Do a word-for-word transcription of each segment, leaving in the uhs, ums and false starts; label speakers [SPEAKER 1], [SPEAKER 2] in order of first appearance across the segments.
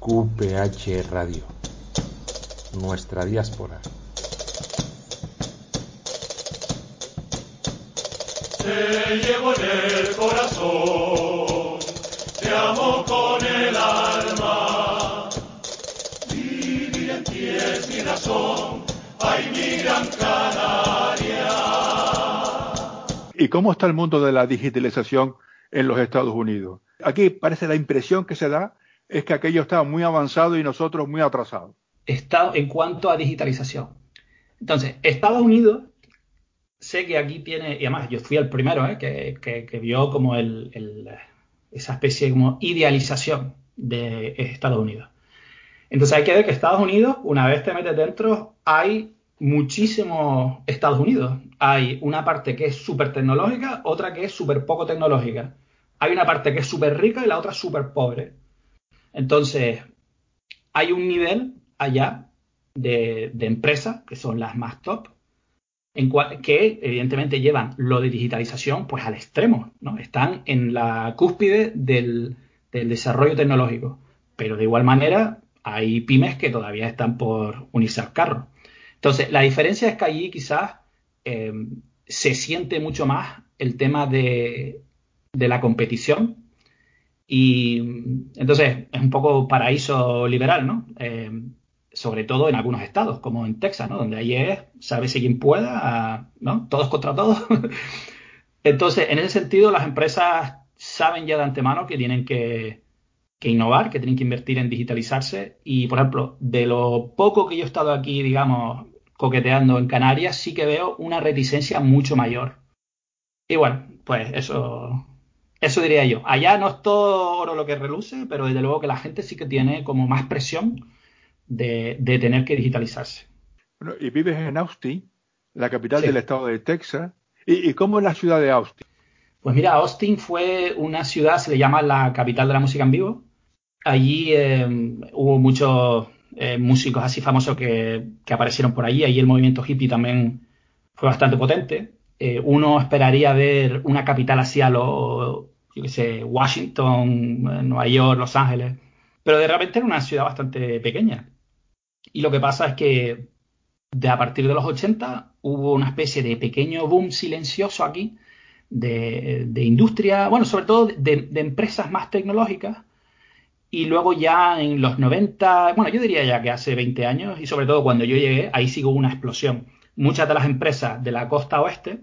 [SPEAKER 1] Q P H Radio, nuestra diáspora.
[SPEAKER 2] Te llevo en el corazón, te amo con el alma. Vivir en ti es mi razón, ay mi gran Canaria.
[SPEAKER 3] ¿Y cómo está el mundo de la digitalización en los Estados Unidos? Aquí parece la impresión que se da es que aquello está muy avanzado y nosotros muy atrasados.
[SPEAKER 4] Está en cuanto a digitalización. Entonces, Estados Unidos, sé que aquí tiene, y además yo fui el primero ¿eh? que, que, que vio como el, el, esa especie de como idealización de Estados Unidos. Entonces hay que ver que Estados Unidos, una vez te metes dentro, hay muchísimos Estados Unidos. Hay una parte que es súper tecnológica, otra que es súper poco tecnológica. Hay una parte que es súper rica y la otra súper pobre. Entonces, hay un nivel allá de, de empresas, que son las más top, en cual, que evidentemente llevan lo de digitalización pues al extremo, ¿no? Están en la cúspide del, del desarrollo tecnológico. Pero de igual manera hay pymes que todavía están por unirse al carro. Entonces, la diferencia es que allí quizás eh, se siente mucho más el tema de, de la competición. Y entonces es un poco paraíso liberal, ¿no? Eh, sobre todo en algunos estados, como en Texas, ¿no? Donde ahí es, sálvese quien pueda, ¿no? Todos contra todos. Entonces, en ese sentido, las empresas saben ya de antemano que tienen que, que innovar, que tienen que invertir en digitalizarse. Y, por ejemplo, de lo poco que yo he estado aquí, digamos, coqueteando en Canarias, sí que veo una reticencia mucho mayor. Y bueno, pues eso... Eso diría yo. Allá no es todo oro lo que reluce, pero desde luego que la gente sí que tiene como más presión de, de tener que digitalizarse.
[SPEAKER 3] Bueno, y vives en Austin, la capital del
[SPEAKER 4] Sí.
[SPEAKER 3] estado de Texas. ¿Y, y cómo es la ciudad de Austin?
[SPEAKER 4] Pues mira, Austin fue una ciudad, se le llama la capital de la música en vivo. Allí eh, hubo muchos eh, músicos así famosos que, que aparecieron por allí. Allí el movimiento hippie también fue bastante potente. Eh, uno esperaría ver una capital así a lo, yo qué sé, Washington, Nueva York, Los Ángeles, pero de repente era una ciudad bastante pequeña. Y lo que pasa es que de a partir de los ochenta hubo una especie de pequeño boom silencioso aquí de, de industria, bueno, sobre todo de, de empresas más tecnológicas. Y luego ya en los noventa, bueno, yo diría ya que hace veinte años, y sobre todo cuando yo llegué, ahí sí hubo una explosión. Muchas de las empresas de la costa oeste,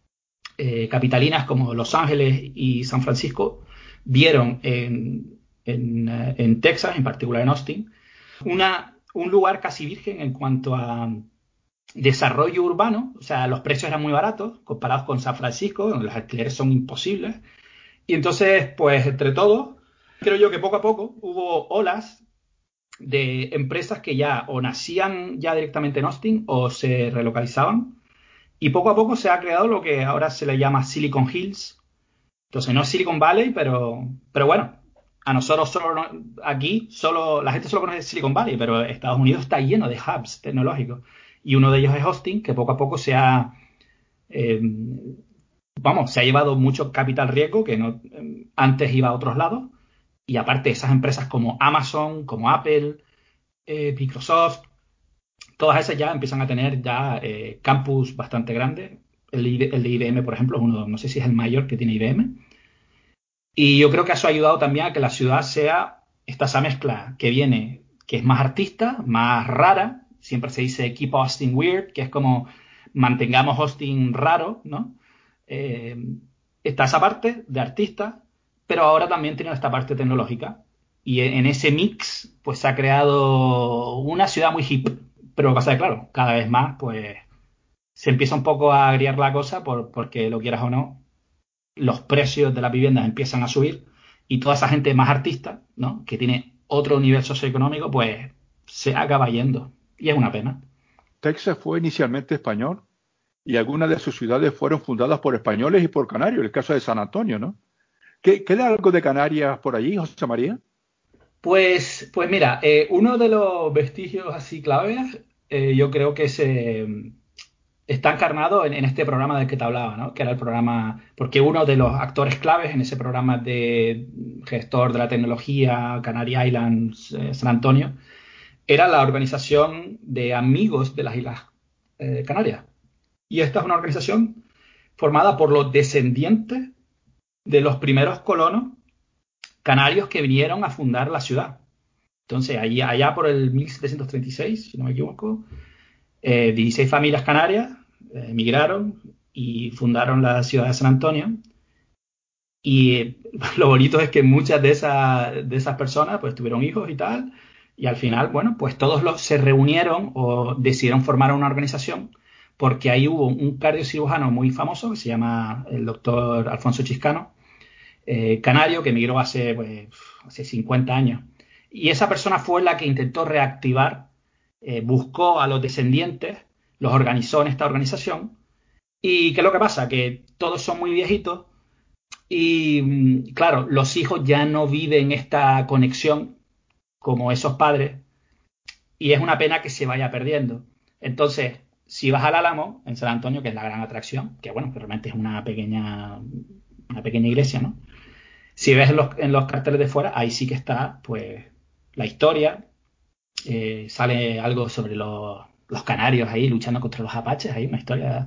[SPEAKER 4] eh, capitalinas como Los Ángeles y San Francisco, vieron en, en, eh, en Texas, en particular en Austin, una, un lugar casi virgen en cuanto a desarrollo urbano. O sea, los precios eran muy baratos comparados con San Francisco, donde los alquileres son imposibles. Y entonces, pues entre todos, creo yo que poco a poco hubo olas de empresas que ya o nacían ya directamente en Austin o se relocalizaban. Y poco a poco se ha creado lo que ahora se le llama Silicon Hills. Entonces no es Silicon Valley, pero, pero bueno, a nosotros solo, aquí solo, la gente solo conoce Silicon Valley, pero Estados Unidos está lleno de hubs tecnológicos. Y uno de ellos es Austin, que poco a poco se ha, eh, vamos, se ha llevado mucho capital riesgo que no, eh, antes iba a otros lados. Y aparte esas empresas como Amazon, como Apple, eh, Microsoft, todas esas ya empiezan a tener ya eh, campus bastante grandes. El, el de I B M, por ejemplo, es uno, no sé si es el mayor que tiene I B M. Y yo creo que eso ha ayudado también a que la ciudad sea esta esa mezcla que viene, que es más artista, más rara. Siempre se dice keep Austin weird, que es como mantengamos Austin raro, ¿no? Eh, está esa parte de artista, pero ahora también tiene esta parte tecnológica. Y en ese mix, pues se ha creado una ciudad muy hip. Pero lo que pasa es que, claro, cada vez más, pues se empieza un poco a agriar la cosa por, porque lo quieras o no, los precios de las viviendas empiezan a subir y toda esa gente más artista, ¿no? Que tiene otro nivel socioeconómico, pues se acaba yendo. Y es una pena.
[SPEAKER 3] Texas fue inicialmente español y algunas de sus ciudades fueron fundadas por españoles y por canarios, el caso de San Antonio, ¿no? ¿Qué, ¿Queda algo de Canarias por allí, José María?
[SPEAKER 4] Pues, pues mira, eh, uno de los vestigios así claves, eh, yo creo que es, eh, está encarnado en, en este programa del que te hablaba, ¿no? Que era el programa, porque uno de los actores claves en ese programa de gestor de la tecnología, Canary Islands, eh, San Antonio, era la organización de amigos de las Islas eh, Canarias. Y esta es una organización formada por los descendientes de los primeros colonos canarios que vinieron a fundar la ciudad. Entonces, allá, allá por el mil setecientos treinta y seis, si no me equivoco, eh, dieciséis familias canarias eh, emigraron y fundaron la ciudad de San Antonio. Y eh, lo bonito es que muchas de, esa, de esas personas pues tuvieron hijos y tal, y al final, bueno, pues todos los, se reunieron o decidieron formar una organización, porque ahí hubo un cardiocirujano muy famoso que se llama el doctor Alfonso Chiscano, eh, canario, que emigró hace, pues, hace cincuenta años. Y esa persona fue la que intentó reactivar, eh, buscó a los descendientes, los organizó en esta organización. ¿Y qué es lo que pasa? Que todos son muy viejitos y, claro, los hijos ya no viven esta conexión como esos padres y es una pena que se vaya perdiendo. Entonces, si vas al Álamo, en San Antonio, que es la gran atracción, que bueno, que realmente es una pequeña, una pequeña iglesia, ¿no? Si ves en los, en los carteles de fuera, ahí sí que está, pues, la historia. Eh, sale algo sobre los, los canarios ahí luchando contra los apaches, hay una historia.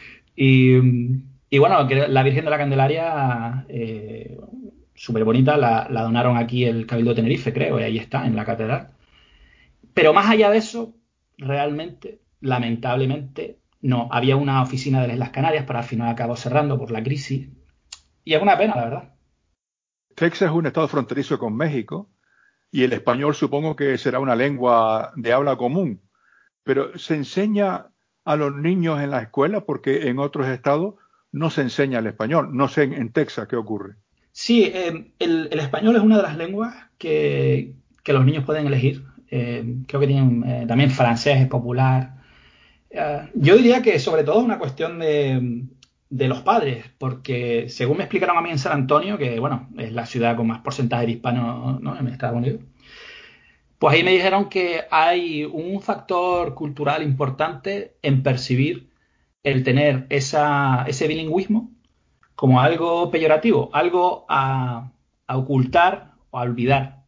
[SPEAKER 4] Y, y bueno, que la Virgen de la Candelaria, eh, súper bonita, la, la donaron aquí el Cabildo de Tenerife, creo, y ahí está, en la catedral. Pero más allá de eso, realmente, lamentablemente, no. Había una oficina de las Islas Canarias, pero al final acabó cerrando por la crisis. Y es una pena, la verdad.
[SPEAKER 3] Texas es un estado fronterizo con México y el español supongo que será una lengua de habla común. Pero ¿se enseña a los niños en la escuela? Porque en otros estados no se enseña el español. No sé en, en Texas qué ocurre.
[SPEAKER 4] Sí, eh, el, el español es una de las lenguas que, que los niños pueden elegir. Eh, creo que tienen eh, también francés, es popular. Uh, yo diría que sobre todo es una cuestión de, de los padres, porque según me explicaron a mí en San Antonio, que bueno, es la ciudad con más porcentaje de hispanos, ¿no?, en Estados Unidos, pues ahí me dijeron que hay un factor cultural importante en percibir el tener esa, ese bilingüismo como algo peyorativo, algo a, a ocultar o a olvidar.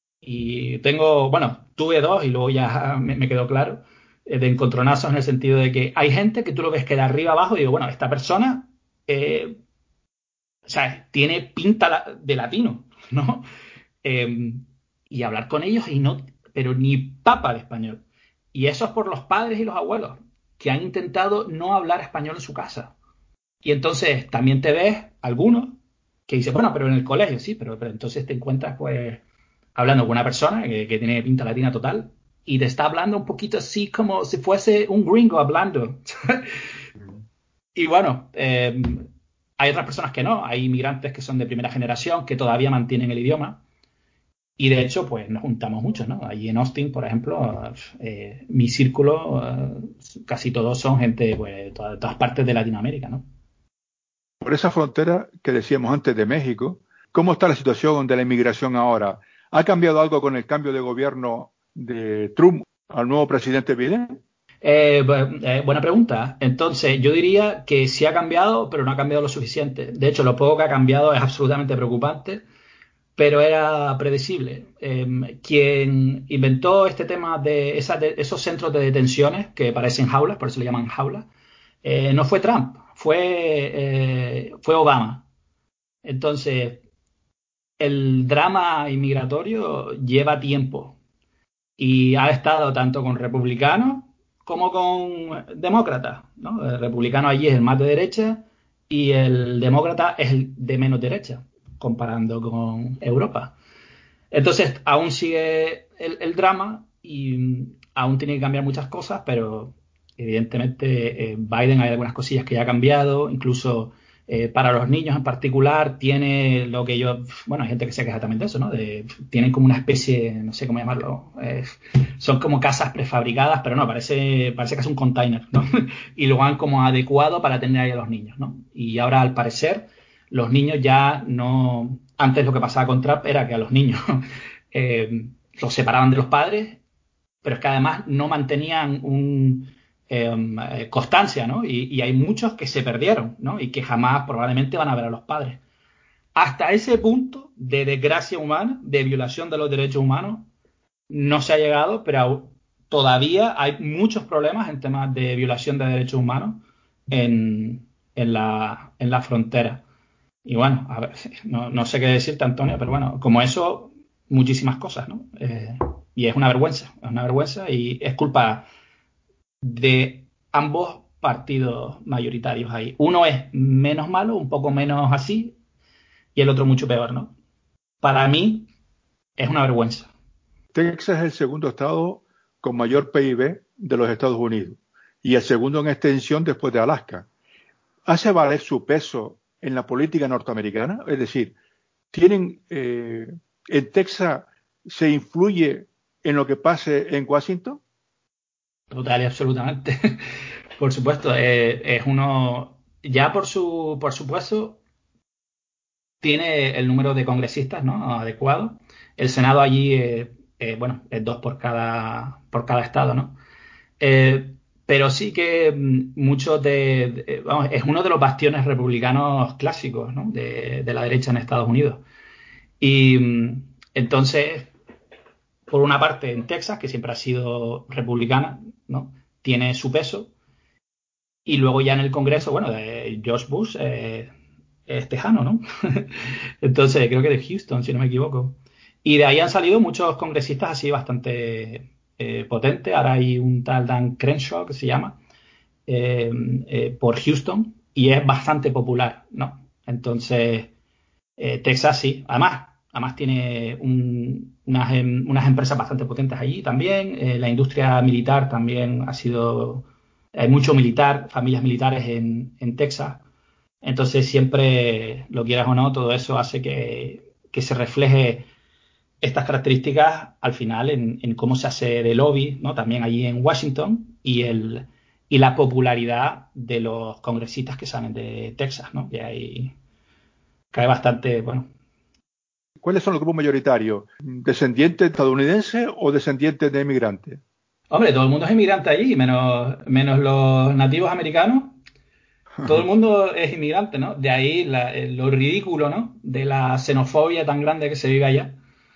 [SPEAKER 4] Y tengo, bueno, tuve dos y luego ya me, me quedó claro, eh, de encontronazos en el sentido de que hay gente que tú lo ves que de arriba abajo y digo, bueno, esta persona, eh, o sea, tiene pinta la, de latino, ¿no? Eh, y hablar con ellos y no, pero ni papa de español. Y eso es por los padres y los abuelos, que han intentado no hablar español en su casa. Y entonces también te ves algunos que dicen, bueno, pero en el colegio sí, pero, pero entonces te encuentras pues hablando con una persona que, que tiene pinta latina total y te está hablando un poquito así como si fuese un gringo hablando. Y bueno, eh, hay otras personas que no, hay inmigrantes que son de primera generación que todavía mantienen el idioma y de hecho pues nos juntamos muchos, ¿no? Allí en Austin, por ejemplo, eh, mi círculo, eh, casi todos son gente pues, de todas, de todas partes de Latinoamérica, ¿no?
[SPEAKER 3] Por esa frontera que decíamos antes de México, ¿cómo está la situación de la inmigración ahora? ¿Ha cambiado algo con el cambio de gobierno de Trump al nuevo presidente Biden?
[SPEAKER 4] Eh, eh, buena pregunta. Entonces, yo diría que sí ha cambiado, pero no ha cambiado lo suficiente. De hecho, lo poco que ha cambiado es absolutamente preocupante, pero era predecible. Eh, quien inventó este tema de, esa, de esos centros de detenciones que parecen jaulas, por eso le llaman jaulas, eh, no fue Trump, fue, eh, fue Obama. Entonces, el drama inmigratorio lleva tiempo y ha estado tanto con republicanos como con demócratas, ¿no? El republicano allí es el más de derecha y el demócrata es el de menos derecha, comparando con Europa. Entonces, aún sigue el, el drama y aún tiene que cambiar muchas cosas, pero evidentemente eh, Biden hay algunas cosillas que ya ha cambiado, incluso eh, para los niños en particular tiene lo que yo, bueno, hay gente que se queja también de eso, ¿no? De, tienen como una especie, no sé cómo llamarlo, eh, son como casas prefabricadas, pero no, parece, parece que es un container, ¿no? Y lo han como adecuado para tener ahí a los niños, ¿no? Y ahora al parecer los niños ya no, antes lo que pasaba con Trump era que a los niños eh, los separaban de los padres, pero es que además no mantenían un eh, constancia, ¿no? Y, y hay muchos que se perdieron, ¿no? Y que jamás probablemente van a ver a los padres. Hasta ese punto de desgracia humana, de violación de los derechos humanos, no se ha llegado, pero todavía hay muchos problemas en temas de violación de derechos humanos en, en, la, en la frontera. Y bueno, a ver, no, no sé qué decirte, Antonio, pero bueno, como eso, muchísimas cosas, ¿no? Eh, y es una vergüenza, es una vergüenza y es culpa de ambos partidos mayoritarios ahí. Uno es menos malo, un poco menos así, y el otro mucho peor, ¿no? Para mí es una vergüenza.
[SPEAKER 3] Texas es el segundo estado con mayor P I B de los Estados Unidos y el segundo en extensión después de Alaska. ¿Hace valer su peso en la política norteamericana? Es decir, ¿tienen eh, en Texas se influye en lo que pase en Washington?
[SPEAKER 4] Total y absolutamente. Por supuesto, eh, es uno, ya por su, por supuesto, tiene el número de congresistas, ¿no? Adecuado. El Senado allí, eh, eh, bueno, es dos por cada, por cada estado, ¿no? Eh, pero sí que mm, muchos de, de- vamos, es uno de los bastiones republicanos clásicos, ¿no? De, de la derecha en Estados Unidos. Y mm, entonces, por una parte, en Texas, que siempre ha sido republicana, ¿no? Tiene su peso. Y luego ya en el Congreso, bueno, de George Bush eh, es tejano, ¿no? Entonces, creo que de Houston, si no me equivoco. Y de ahí han salido muchos congresistas así bastante eh, potentes. Ahora hay un tal Dan Crenshaw que se llama, eh, eh, por Houston, y es bastante popular, ¿no? Entonces, eh, Texas sí. Además, además tiene un- unas, em- unas empresas bastante potentes allí también. Eh, la industria militar también ha sido... Hay mucho militar, familias militares en, en Texas. Entonces, siempre, lo quieras o no, todo eso hace que, que se refleje estas características al final en, en cómo se hace de lobby, ¿no? También allí en Washington y el y la popularidad de los congresistas que salen de Texas, ¿no? Que hay, que hay bastante, bueno.
[SPEAKER 3] ¿Cuáles son los grupos mayoritarios? ¿Descendientes estadounidenses o descendientes de inmigrantes?
[SPEAKER 4] Hombre, todo el mundo es inmigrante allí, menos, menos los nativos americanos. Todo el mundo es inmigrante, ¿no? De ahí la- eh, lo ridículo, ¿no? De la xenofobia tan grande que se vive allá.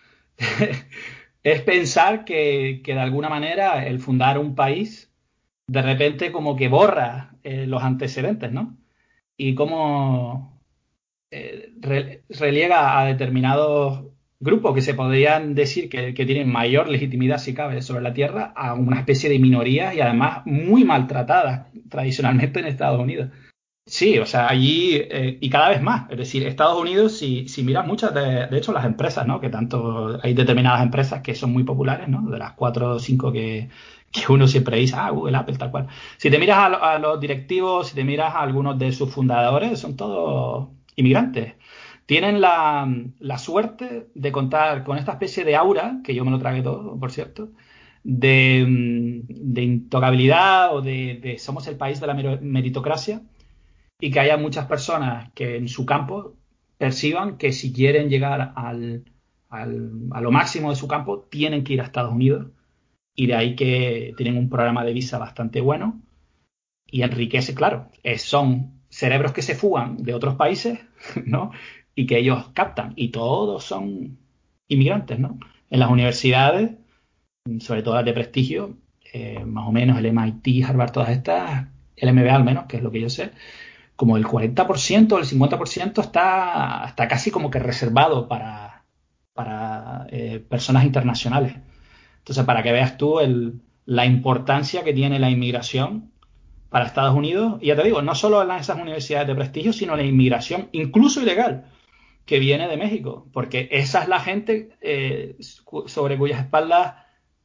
[SPEAKER 4] Es pensar que, que de alguna manera el fundar un país de repente como que borra eh, los antecedentes, ¿no? Y cómo eh, re- reliega a determinados grupos que se podrían decir que, que tienen mayor legitimidad, si cabe, sobre la Tierra, a una especie de minorías y además muy maltratadas tradicionalmente en Estados Unidos. Sí, o sea, allí eh, y cada vez más. Es decir, Estados Unidos, si, si miras muchas de, de hecho, las empresas, ¿no? Que tanto hay determinadas empresas que son muy populares, ¿no? De las cuatro o cinco que, que uno siempre dice, ah, Google, Apple, tal cual. Si te miras a, lo- a los directivos, si te miras a algunos de sus fundadores, son todos inmigrantes. Tienen la, la suerte de contar con esta especie de aura, que yo me lo tragué todo, por cierto, de, mm, de intocabilidad o de, de somos el país de la mero- meritocracia y que haya muchas personas que en su campo perciban que si quieren llegar al, al, a lo máximo de su campo tienen que ir a Estados Unidos y de ahí que tienen un programa de visa bastante bueno y enriquece, claro, eh, son cerebros que se fugan de otros países, ¿no? Y que ellos captan y todos son inmigrantes, ¿no? En las universidades, sobre todo las de prestigio, eh, más o menos el M I T, Harvard, todas estas, el M B A al menos, que es lo que yo sé, como el cuarenta por ciento o el cincuenta por ciento está, está casi como que reservado para, para eh, personas internacionales. Entonces, para que veas tú el, la importancia que tiene la inmigración para Estados Unidos, y ya te digo, no solo en esas universidades de prestigio, sino la inmigración, incluso ilegal, que viene de México, porque esa es la gente eh, sobre cuyas espaldas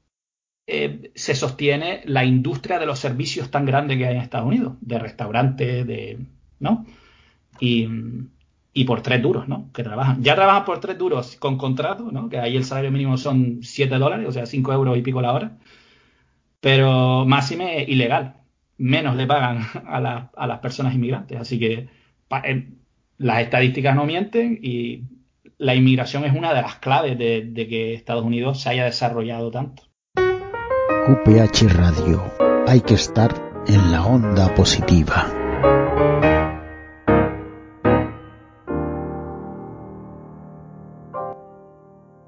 [SPEAKER 4] eh, se sostiene la industria de los servicios tan grande que hay en Estados Unidos, de restaurantes, de, ¿no? Y, y por tres duros, ¿no? Que trabajan. Ya trabajan por tres duros con contrato, ¿no? Que ahí el salario mínimo son siete dólares, o sea, cinco euros y pico la hora. Pero máxime ilegal. Menos le pagan a, la, a las personas inmigrantes. Así que pa, eh, las estadísticas no mienten y la inmigración es una de las claves de, de que Estados Unidos se haya desarrollado tanto.
[SPEAKER 5] Q P H Radio. Hay que estar en la onda positiva.